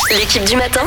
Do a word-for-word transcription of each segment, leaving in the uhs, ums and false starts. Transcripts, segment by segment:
L'équipe du matin.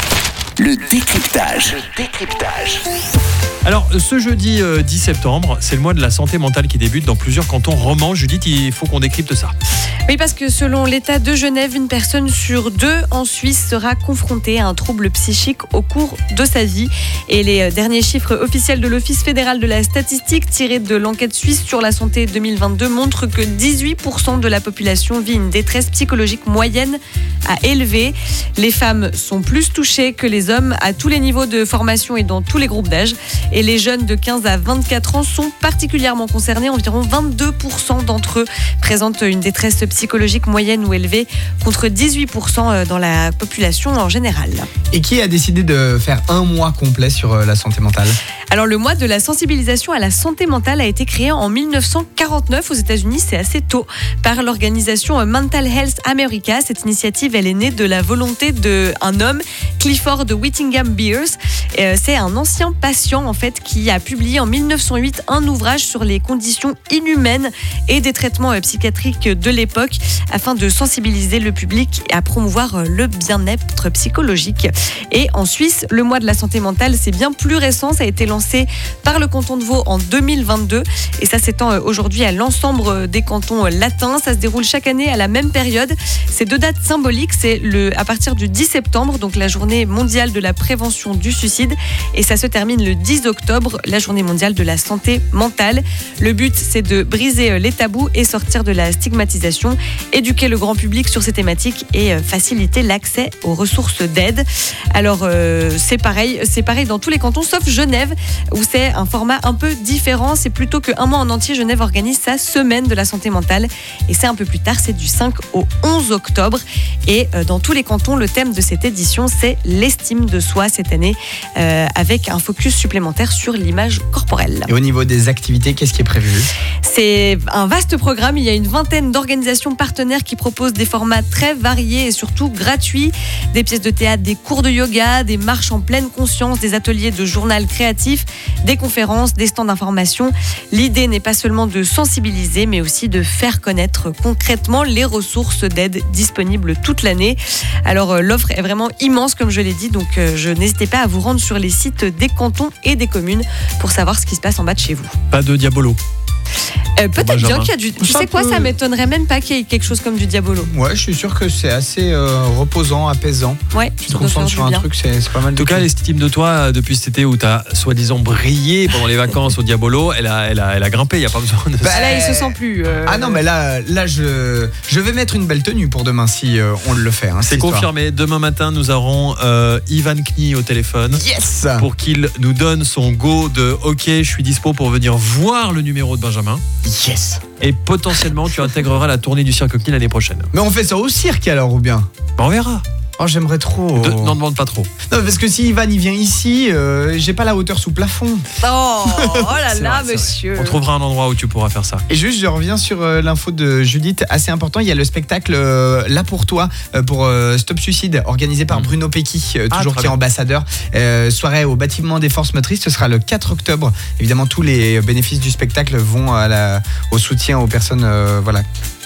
Le décryptage. Le décryptage. Alors, ce jeudi euh, dix septembre, c'est le mois de la santé mentale qui débute dans plusieurs cantons romans. Judith, il faut qu'on décrypte ça. Oui, parce que selon l'État de Genève, une personne sur deux en Suisse sera confrontée à un trouble psychique au cours de sa vie. Et les derniers chiffres officiels de l'Office fédéral de la statistique tirés de l'enquête suisse sur la santé deux mille vingt-deux montrent que dix-huit pour cent de la population vit une détresse psychologique moyenne à élevée. Les femmes sont plus touchées que les hommes à tous les niveaux de formation et dans tous les groupes d'âge. Et les jeunes de quinze à vingt-quatre ans sont particulièrement concernés. Environ vingt-deux pour cent d'entre eux présentent une détresse psychologique moyenne ou élevée, contre dix-huit pour cent dans la population en général. Et qui a décidé de faire un mois complet sur la santé mentale ? Alors, le mois de la sensibilisation à la santé mentale a été créé en dix-neuf cent quarante-neuf aux États-Unis, c'est assez tôt, par l'organisation Mental Health America. Cette initiative, elle est née de la volonté d'un homme, Clifford Whittingham Beers. C'est un ancien patient, en fait, qui a publié en dix-neuf cent huit un ouvrage sur les conditions inhumaines et des traitements psychiatriques de l'époque, afin de sensibiliser le public et à promouvoir le bien-être psychologique. Et en Suisse, le mois de la santé mentale, c'est bien plus récent. Ça a été lancé par le canton de Vaud en deux mille vingt-deux et ça s'étend aujourd'hui à l'ensemble des cantons latins. Ça se déroule chaque année à la même période. Ces deux dates symboliques, c'est le, à partir du dix septembre, donc la journée mondiale de la prévention du suicide, et ça se termine le dix octobre, la journée mondiale de la santé mentale. Le but, c'est de briser les tabous et sortir de la stigmatisation, éduquer le grand public sur ces thématiques et faciliter l'accès aux ressources d'aide. Alors euh, c'est pareil, c'est pareil dans tous les cantons sauf Genève, où c'est un format un peu différent. C'est plutôt qu'un mois en entier, Genève organise sa semaine de la santé mentale, et c'est un peu plus tard, c'est du cinq au onze octobre. Et euh, dans tous les cantons, le thème de cette édition, c'est l'estime de soi cette année, euh, avec un focus supplémentaire sur l'image corporelle. Et au niveau des activités, qu'est-ce qui est prévu ? C'est un vaste programme. Il y a une vingtaine d'organisations partenaires qui proposent des formats très variés et surtout gratuits. Des pièces de théâtre, des cours de yoga, des marches en pleine conscience, des ateliers de journal créatif, des conférences, des stands d'information. L'idée n'est pas seulement de sensibiliser, mais aussi de faire connaître concrètement les ressources d'aide disponibles toute l'année. Alors l'offre est vraiment immense, comme je l'ai dit, donc je n'hésitez pas à vous rendre sur les sites des cantons et des communes pour savoir ce qui se passe en bas de chez vous. Pas de diabolo. Euh, peut-être bien qu'il y a du... Tu Ça sais quoi, peut... ça m'étonnerait même pas qu'il y ait quelque chose comme du diabolo. Ouais, je suis sûr que c'est assez euh, reposant, apaisant. Ouais, Tu te concentres sur un truc, c'est, c'est pas mal. En tout cas, l'estime de toi, depuis cet été où tu as soi-disant brillé pendant les vacances au diabolo, elle a, elle a, elle a grimpé, il n'y a pas besoin de... Bah, là, il se sent plus. Euh... Ah non, mais là, là je, je vais mettre une belle tenue pour demain si euh, on le fait. Hein, c'est confirmé. Demain matin, nous aurons euh, Ivan Knie au téléphone. Yes ! Pour qu'il nous donne son go de « Ok, je suis dispo pour venir voir le numéro de Benjamin. » Yes ! Et potentiellement, tu intégreras la tournée du Cirque Knie l'année prochaine. Mais on fait ça au cirque alors, ou bien ? Bah, on verra. Oh, j'aimerais trop. De, n'en demande pas trop. Non, parce que si Ivan il vient ici, euh, j'ai pas la hauteur sous plafond. Oh, oh là C'est là, vrai, monsieur. On trouvera un endroit où tu pourras faire ça. Et juste, je reviens sur euh, l'info de Judith, assez important. Il y a le spectacle euh, Là pour toi, euh, pour euh, Stop Suicide, organisé par mmh. Bruno Pecky, euh, ah, toujours qui est ambassadeur. Euh, soirée au bâtiment des forces motrices, ce sera le quatre octobre. Évidemment, tous les bénéfices du spectacle vont à la, au soutien aux personnes, euh, voilà.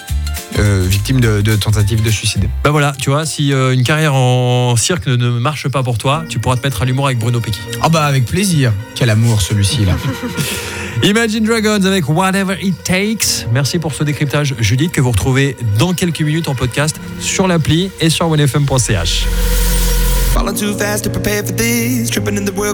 Euh, victime de, de tentatives de suicide. Bah voilà, tu vois, si euh, une carrière en cirque ne, ne marche pas pour toi, tu pourras te mettre à l'humour avec Bruno Pecky. Ah bah avec plaisir. Quel amour celui-ci là. Imagine Dragons avec Whatever It Takes. Merci pour ce décryptage, Judith, que vous retrouvez dans quelques minutes en podcast sur l'appli et sur one f m point c h. Falling too fast to prepare for this, tripping in the world.